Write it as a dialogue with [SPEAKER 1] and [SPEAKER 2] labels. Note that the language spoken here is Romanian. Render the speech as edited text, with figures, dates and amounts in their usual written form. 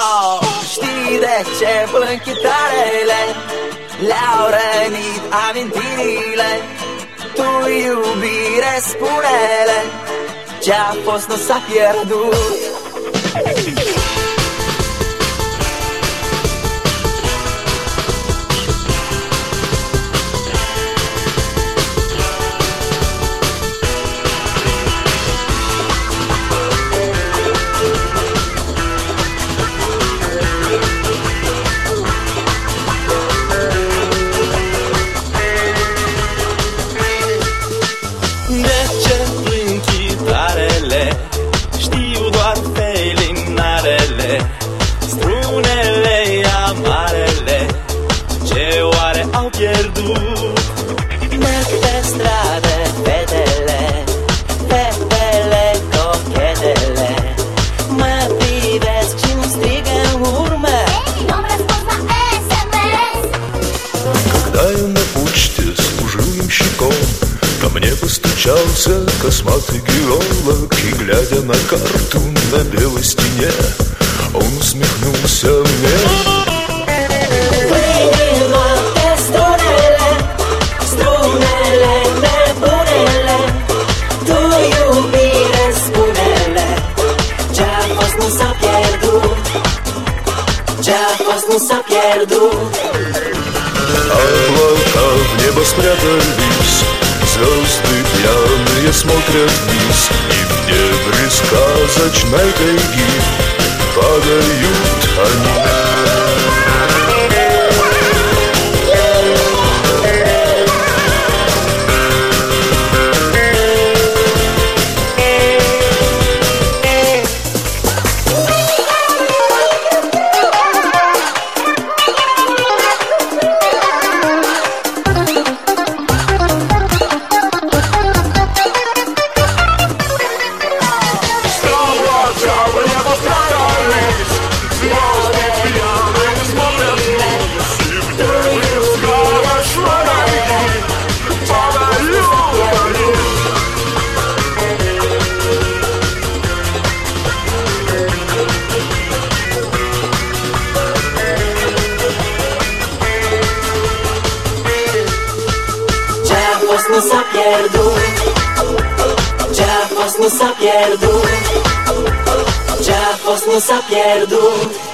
[SPEAKER 1] Oh, știi de ce plâng chitarele? Le-au rănit amintirile. Tu, iubire, spune-le, ce-a fost nu s-a pierdut.
[SPEAKER 2] De ce plâng chitarele? Știu doar felinarele, strunele amarele, ce oare au pierdut?
[SPEAKER 3] Merg pe stradă fetele, fetele cochetele, mă privesc și-mi strigă în urmă:
[SPEAKER 4] Эй, nu-mi răspuns la SMS.
[SPEAKER 5] Когда я на почте служил ямщиком, ко мне постучался косматый геолог, и, глядя на карту на белой стене, он усмехнулся мне.
[SPEAKER 3] Pâinile pe strunele, strunele nebunele, tu, iubire, spune-le, ce-a fost nu s-a pierdut, ce-a fost nu s-a pierdut.
[SPEAKER 5] Облака в небо спрятались, звезды пьяные смотрят вниз, и в дебри сказочной тайги падают они.
[SPEAKER 3] Ce-a fost nu s-a pierdut, ce-a fost nu s-a pierdut, ce-a fost nu s-a pierdut.